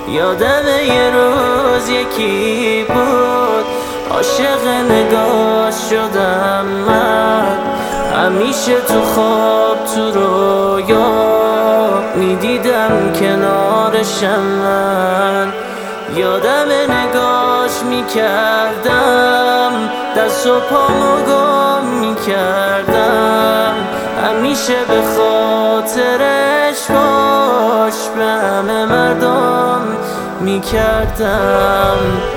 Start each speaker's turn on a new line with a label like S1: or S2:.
S1: یادم یه روز یکی بود عاشق نگاش شدم من. همیشه تو خواب تو رویا میدیدم کنارشم من. یادم نگاش میکردم دست و پامو گم میکردم. همیشه به خاطرش باش به همه مردم میکردم.